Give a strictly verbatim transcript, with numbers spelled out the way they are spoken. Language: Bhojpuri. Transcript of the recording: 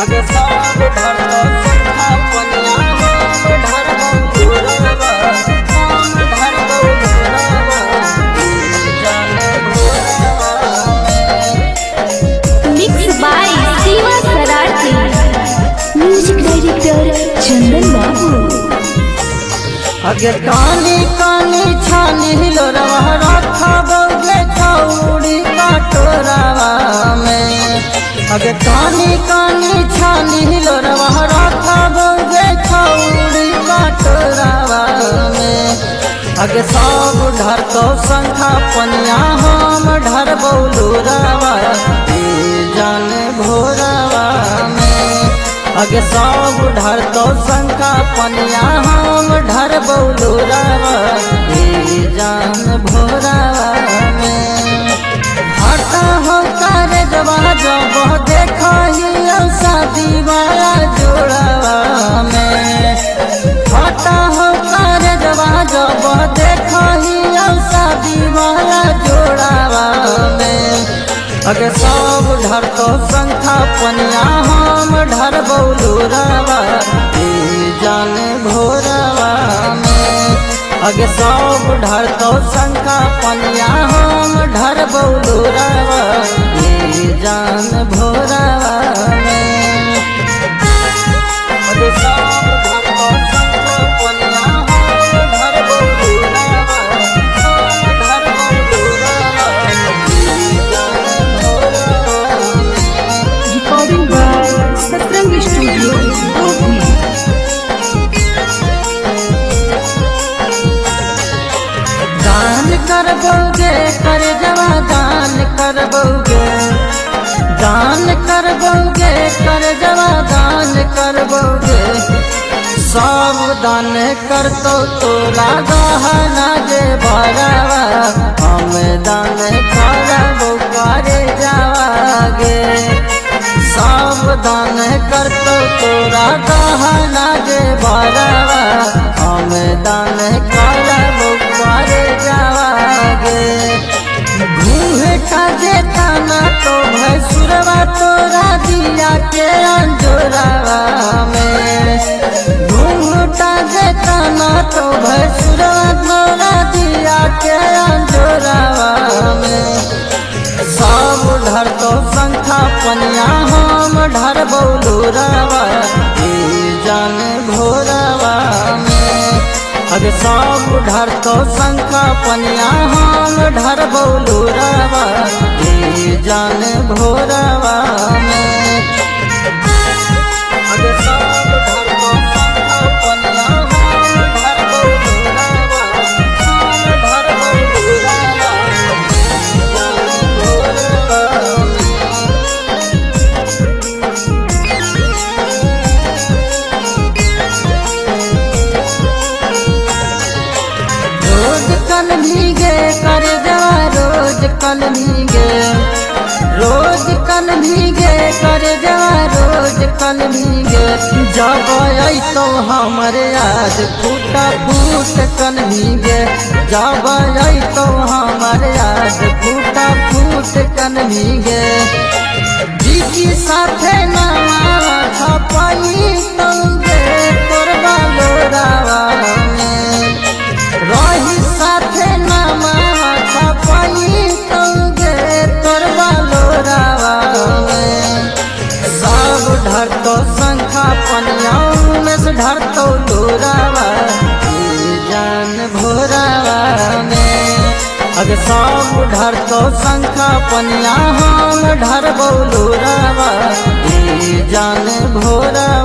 अगे सब धरतो संखा पनिया हम धरबो घोरवा हम धरबो घोरवा जाने घोरवा। Mix by Shiva Sarathi, music director Chandan Babu. अगे कानी कानी छानी हिलोरवा रखा बौगे छौड़ी काटोरवा में। अगे कानी कानी छानी हिलोरवा रखा बौगे छौड़ी काटोरवा में। अगे सब धरतो संखा पनिया हम धरबो लोरवा जाने भोरवा में। अगे सब धरतो संखा पनिया हम धरबो लोरवा जान भोरवा में। हटा हो कर जवा जब देखही शादी वाला जोड़वा में। हटा हो कर जवा जब देखही शादी वाला जोड़वा में। अगे सब धरतो संखा पनिया हम धरबो लोरवा जाने भोरवा में। अगे सब धरतो संखा पनिया हम धरबो लोरवा जान भोरवा में। अगे सब धरतो संखा पनिया हम धरबो लोरवा हम धरबो लोरवा जान भोरवा में। रिकॉर्डिंग बाय सतरंग स्टूडियो कोठी। दान करबोगे कर जवा दान करबोगे दान करबोगे कर जवा दान करबोगे। सब दान करतो तोरा गहना जे भरवा हम दान करबो करे जावागे। सब दान करतो तोरा गहना जे भरवा हम दान करबो करे जावागे। घूंघटा जेता ना तो भैंसुरवा तोरा दिया के अंजोरवा में। घूंघटा जेता ना तो भैंसुरवा तोरा दिया के अंजोरवा में। सब धरतो संखा पनिया हम धरबो लोरवा जाने भोरवा में। अगे सब धरतो संखा पनिया हम धरबो लोरवा जाने भोरवा में। अगे सब धरतो संखा पनिया हम धरबो लोरवा हम धरबो लोरवा जाने भोरवा में। रोज कल भीगे कर जवा रोज कल भीगे रोज कल भीगे कर जवा रोज कल भीगे। जब तो हमरे आज फूटा फूट कल भीगे। जब तो हमरे आज फूटा फूट कल भीगे। जिसकी साथे नामा छपाई तौगे तोरबा लोरवा में। रही साथे नामा छपाई तौगे तोरबा लोरवा में। सब धरतो संखा पनिया में से धरतो लोरवा जान भोरवा में। अगे सब धरतो संखा पनिया हम धरबो लोरवा जान भोरवा।